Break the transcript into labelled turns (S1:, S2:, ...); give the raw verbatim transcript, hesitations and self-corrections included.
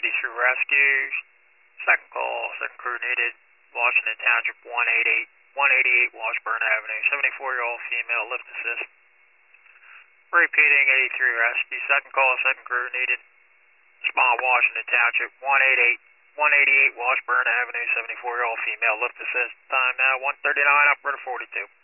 S1: eighty-three rescues. Second call, second crew needed. Washington Township one eighty-eight, one eighty-eight Washburn Avenue. seventy-four-year-old female, lift assist. Repeating, eighty-three rescue. Second call, second crew needed. Respond Washington Township one eighty-eight, one eighty-eight Washburn Avenue. seventy-four-year-old female, lift assist. Time now one thirty-nine, operator forty-two.